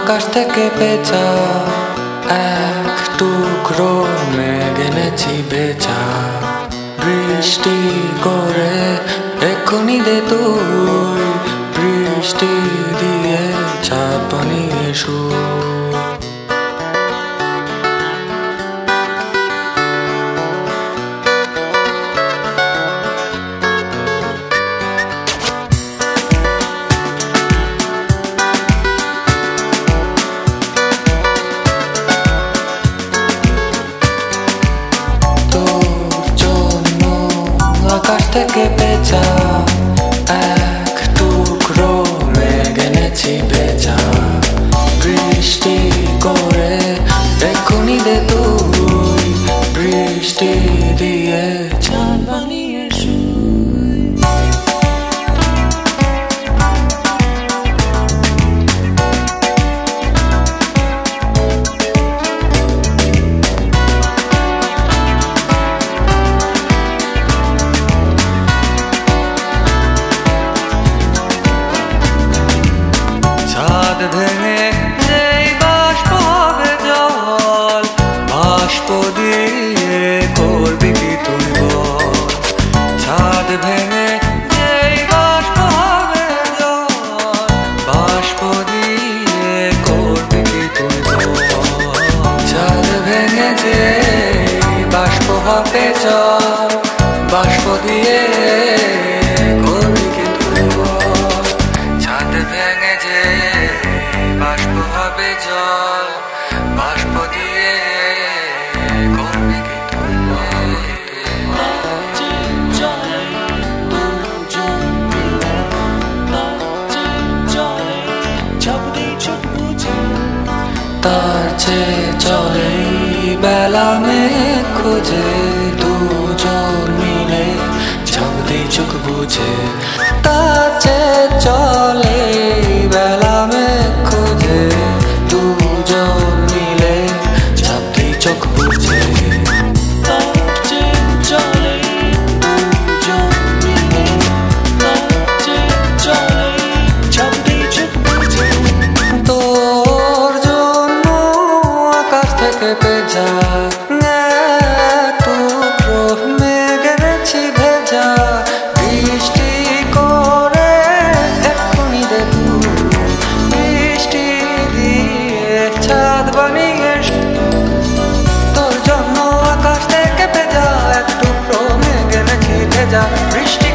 আকাশ থেকে পেঁচা এক টুকরো মেঘ এনেছি ভেজা বৃষ্টি করে এক্ষুনি দে তুই বৃষ্টি দিয়ে চাঁদ বানিয়ে শুই আকাশ থেকে পেঁচা এক টুকরো মেঘ এনেছি ভেজা বৃষ্টি করে এক্ষুনি দে তুই বৃষ্টি দিয়ে চাঁদ বানিয়ে শুই ভেঙে যেই বাষ্প হবে জল বাষ্প দিয়ে করবি কি তুই বল ছাদ ভেঙে যেই বাষ্প হবে জল বাষ্প দিয়ে করবি কি তুই বল ছাদ ভেঙে যেই বাষ্প হবে জল বাষ্প দিয়ে করবি কি তুই বল ছাদ ভেঙে যে বাষ্প হবে জল বাষ্প দিয়ে করবি কি তুই তার চেয়ে চলে বেলা মেঘ খুঁজে দুজন মিলে ঝাঁপদি চোখ বুঝে তার চেয়ে চলে বেলা মেঘ খুঁজে দুজন মিলে ঝাঁপদি চোখ বুঝে তোর জন্য আকাশ থেকে পেঁচা টুকরো মেঘ এনেছি ভেজা বৃষ্টি করে এক্ষুনি দে তুই বৃষ্টি দিয়ে চাঁদ বানিয়ে তোর জন্য আকাশ থেকে পেঁচা এক টুকরো মেঘ এনেছি ভেজা বৃষ্টি